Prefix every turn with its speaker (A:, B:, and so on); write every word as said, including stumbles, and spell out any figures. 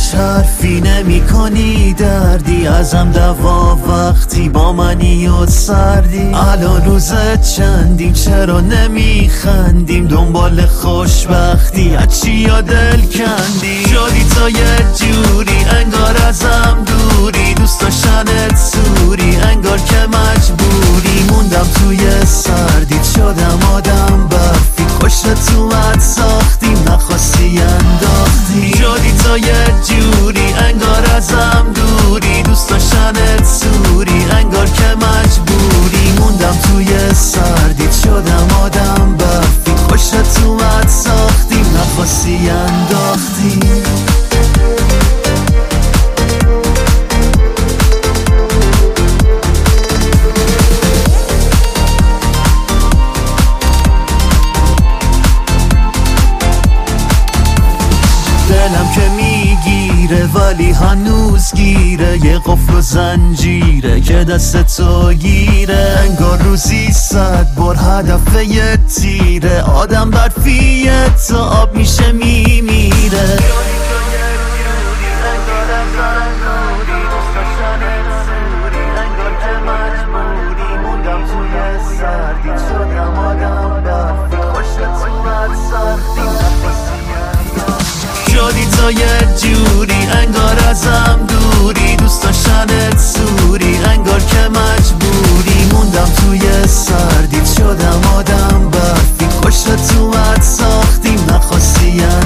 A: هیچ حرفی نمی کنی، دردی ازم دوا وقتی با منی و سردی. الان روزت چندیم چرا نمی خندیم، دنبال خوشبختی از چی یا دل کندی؟ شدی تا یه جوری انگار ازم دوری، دوست داشتنت سوری انگار که مجبوری. موندم توی سردی شدم آدم برفی، خوشت اومد ساختیم نخواستی انداختی. شدی تا یه جوری انگار ازم دوری، دوست داشتنت سوری انگار که مجبوری. موندم توی سردی شدم آدم برفی، خوشت اومد ساختیم نخواستی انداختی. دلم که میگیره ولی هنوز گیره، یه قفل و زنجیره که دست تو گیره. انگار روزی صد بار هدف یه تیره، آدم برفیه تا آب میشه میمیره. شدی تا یه جوری انگار ازم دوری، دوست داشتنت سوری انگار که مجبوری. موندم توی سردی شدم آدم برفی، خوشت اومد ساختیم نخواستی